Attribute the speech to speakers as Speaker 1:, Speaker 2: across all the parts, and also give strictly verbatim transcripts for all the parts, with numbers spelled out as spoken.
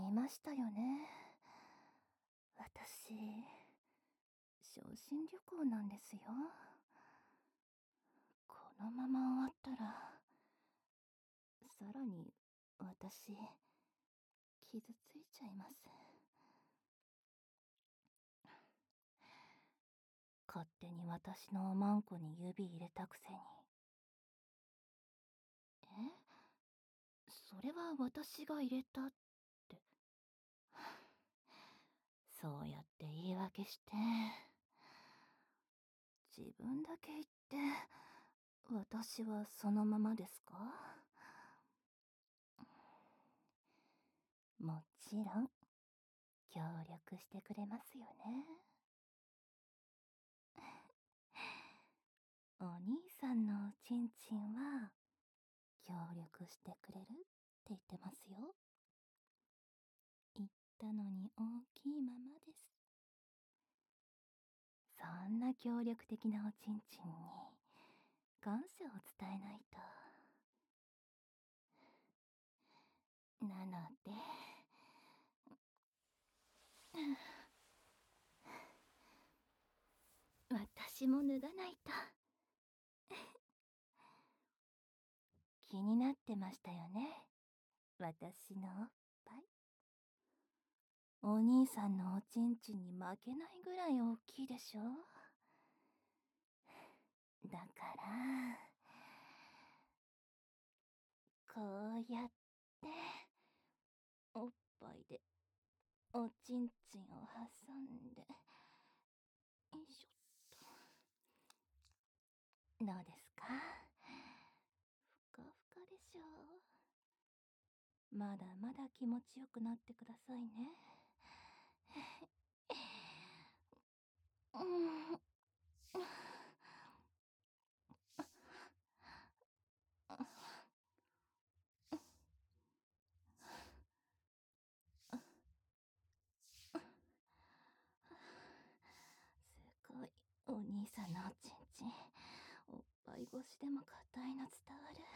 Speaker 1: いましたよね。私、昇進旅行なんですよ。このまま終わったら、さらに私、傷ついちゃいます。勝手に私のおまんこに指入れたくせに。え、それは私が入れたって。そうやって言い訳して、自分だけ言って、私はそのままですか？もちろん、協力してくれますよね。お兄さんのおちんちんは、協力してくれるって言ってますよ。言ったのに大きいままです。そんな協力的なおちんちんに、感謝を伝えないと。なので、私も脱がないと。気になってましたよね、私のおっぱい。お兄さんのおちんちんに負けないぐらい大きいでしょ。だからこうやっておっぱいでおちんちんを挟んで、よいしょっと。どうですか？ふかふかでしょう。まだまだ気持ちよくなってくださいね。うん。すごい、お兄さんのおちんちん、おっぱい越しでも硬いの伝わる。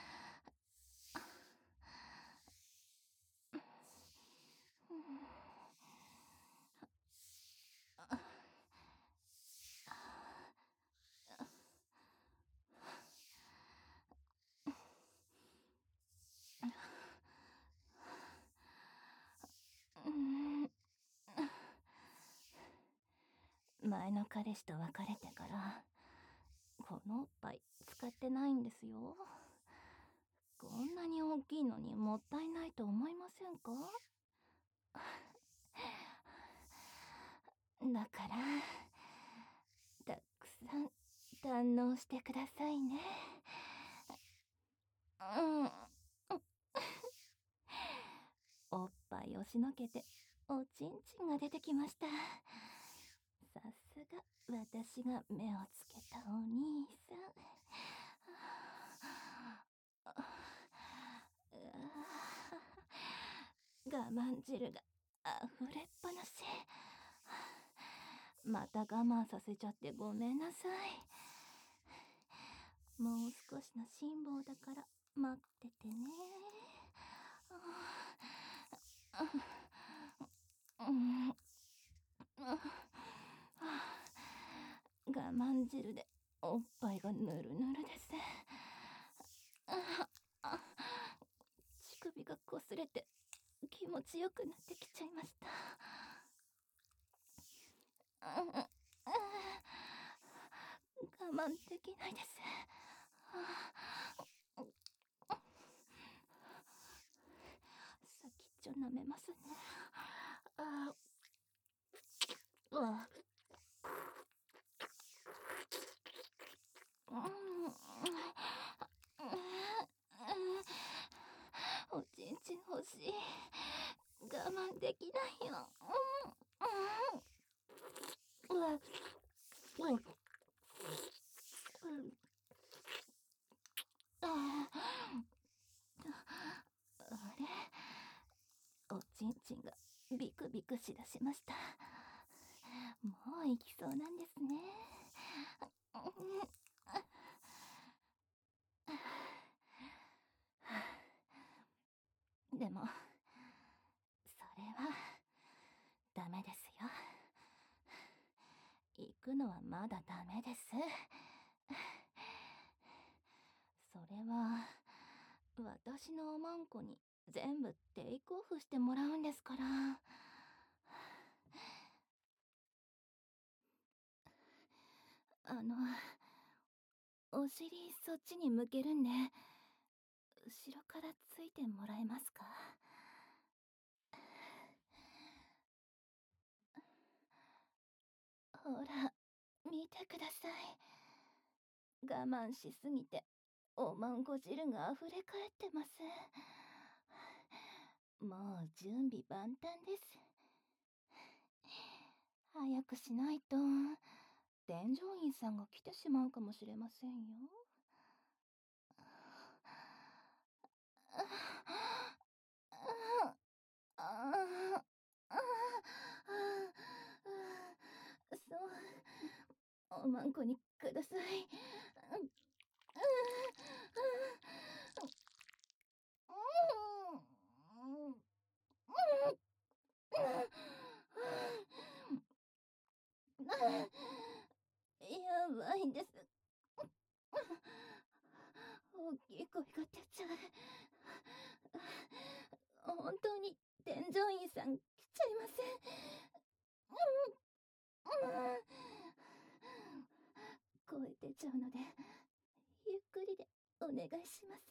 Speaker 1: 前の彼氏と別れてからこのおっぱい使ってないんですよ。こんなに大きいのにもったいないと思いませんか？だからたくさん堪能してくださいね。うん。おっぱい押しのけておちんちんが出てきました。さすが私が目をつけたお兄さん。我慢汁が溢れっぱなし。また我慢させちゃってごめんなさい。もう少しの辛抱だから待っててね。我慢汁でおっぱいがぬるぬるです。乳首がこすれて気持ちよくなってきちゃいました。我慢できないです。先っちょ舐めますね。あうわおちんちん欲しい。我慢できないよ。うわうわあれ、おちんちんがビクビクしだしました。もう行きそうなんですね。でもそダメですよ。行くのはまだダメです。それは私のおまんこに全部テイクオフしてもらうんですから。あの、お尻そっちに向けるんで、後ろからついてもらえますか？ほら、見てください。我慢しすぎて、おまんこ汁が溢れ返ってます。もう準備万端です。早くしないと、添乗員さんが来てしまうかもしれませんよ。そう、おまんこにください。やばいんです。大きい声が出ちゃう。本当に添乗員さん来ちゃいません。声出ちゃうので、ゆっくりでお願いします。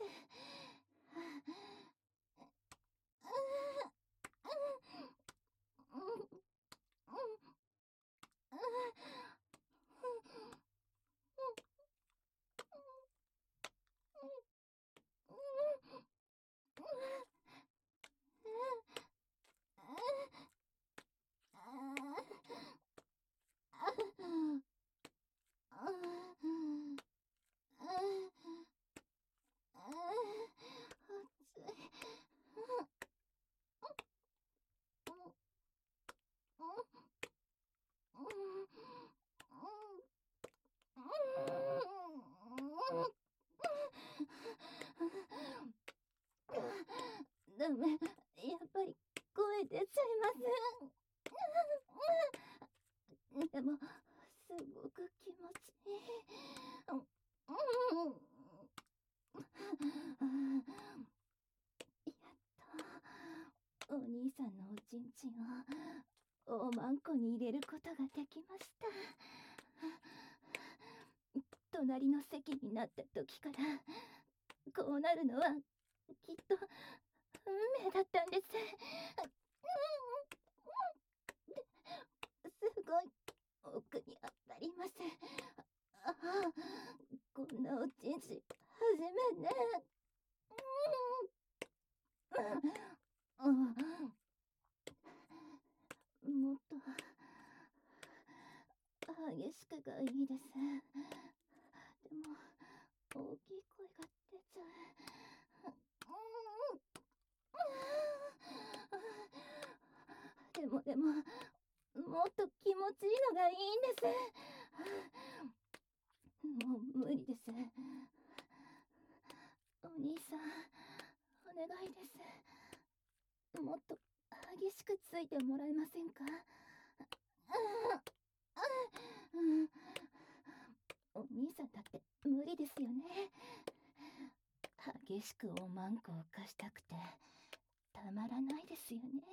Speaker 1: ダメ、やっぱり声出ちゃいます。でも、すごく気持ちいい。やっと、お兄さんのおちんちんを、おまんこに入れることができました。隣の席になった時から、こうなるのは、きっと、運命だったんです。すごい奥に当たります。ああ、こんなおちんち初めて。うん、もっと激しくがいいです。でも大きい声が出ちゃう。でもでももっと気持ちいいのがいいんです。もう無理です。お兄さん、お願いです。もっと激しくついてもらえませんか？お兄さんだって無理ですよね。激しくおまんこを貸したくてたまらないですよね。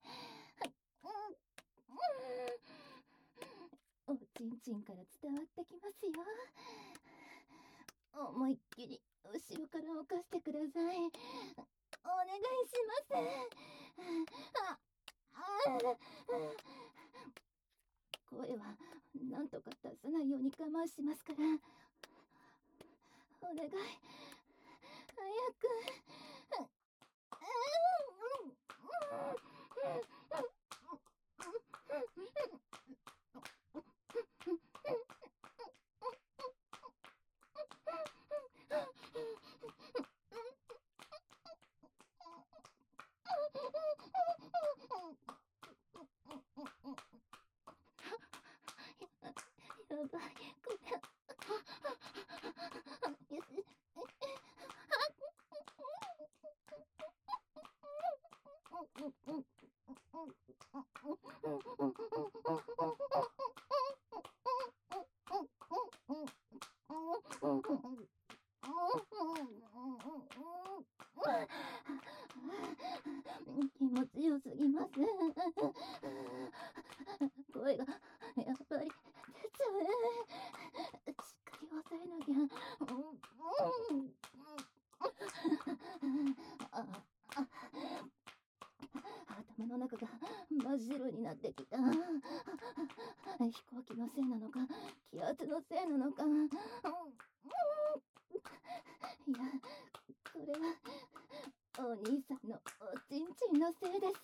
Speaker 1: おちんちんから伝わってきますよ。思いっきり後ろから起かしてください。お願いします。声はなんとか出さないように我慢しますから。お願い、早く。やばい、これ。 気持ちよすぎます。声がやっぱり出ちゃう。しっかり抑えなきゃ。ああ、頭の中が真っ白になってきた。飛行機のせいなのか、気圧のせいなのか。いや、これはお兄さんのおちんちんのせいです。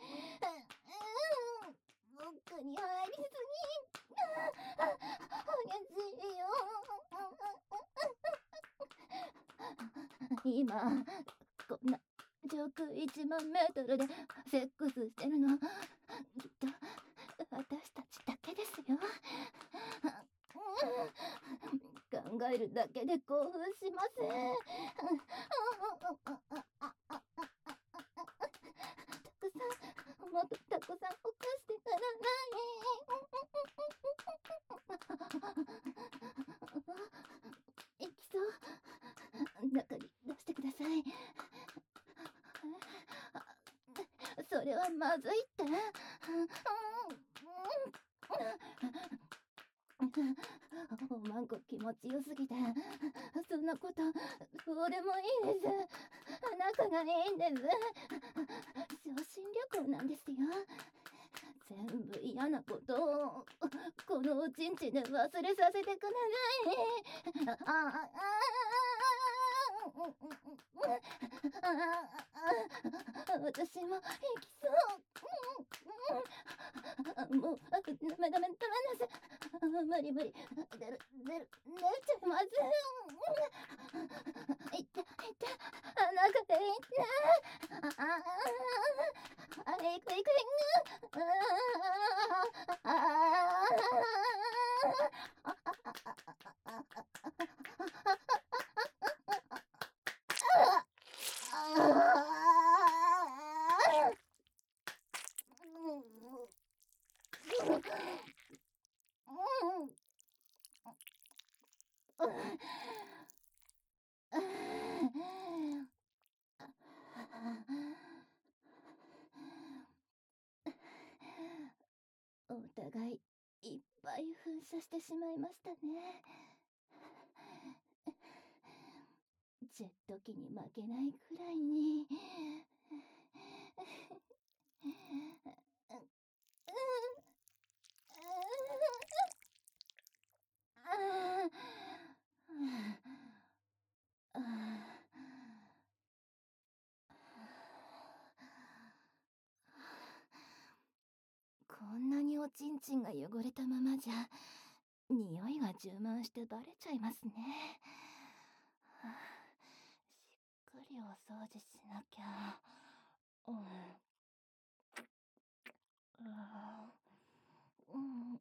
Speaker 1: 奥に入りすぎ。激しいよ。今こんな上空いちまんメートルでセックスしてるの、きっと私たちだけですよ。考えるだけで興奮します。たくさん、もっとたくさん犯してください。いきそう。中に出してください。それはまずいって。おまんこ気持ちよすぎて、そんなことどうでもいいです。仲がいいんです。昇進旅行なんですよ。全部嫌なことをこのおちんちんで忘れさせてください。あああ私も行きそう。もうダメダメダメです。無理無理。出る出る出ちゃいます。いっていって中でいって。あああいくいくいく。ああお互いいっぱい噴射してしまいましたね。ジェット機に負けないくらいに。こんなにおちんちんが汚れたままじゃ匂いが充満してバレちゃいますね。はあ、しっかりお掃除しなきゃ。うん、あー、うん、うん、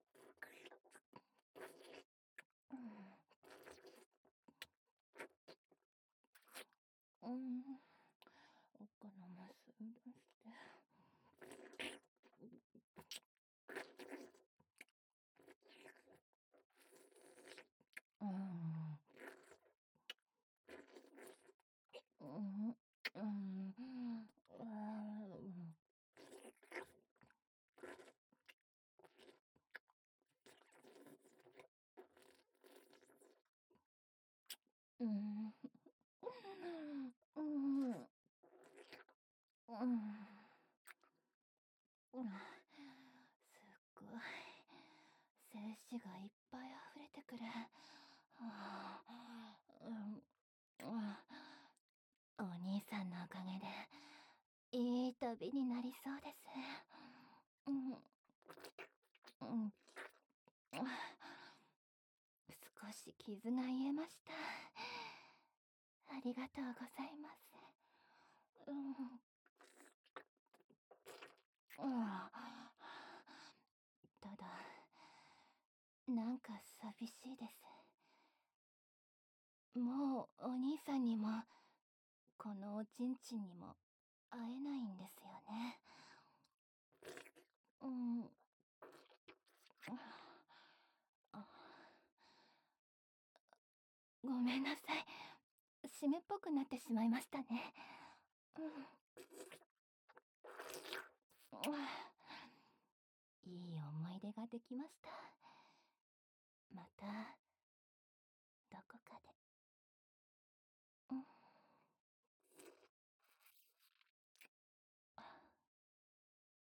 Speaker 1: うん、奥のますん出して。うん、うん、うん、うん、うん、うん、うん、うん、すっごい精子がいっぱい溢れてくる。はあ、うん、うん、お兄さんのおかげでいい旅になりそうです。うん、うん、少し傷が癒えました。ありがとうございます。うん、うん、ただなんか寂しいです。もうお兄さんにもこのおちんちんにも会えないんですよね。 ごめんなさい。湿っぽくなってしまいましたね。うん。いい思い出ができました。また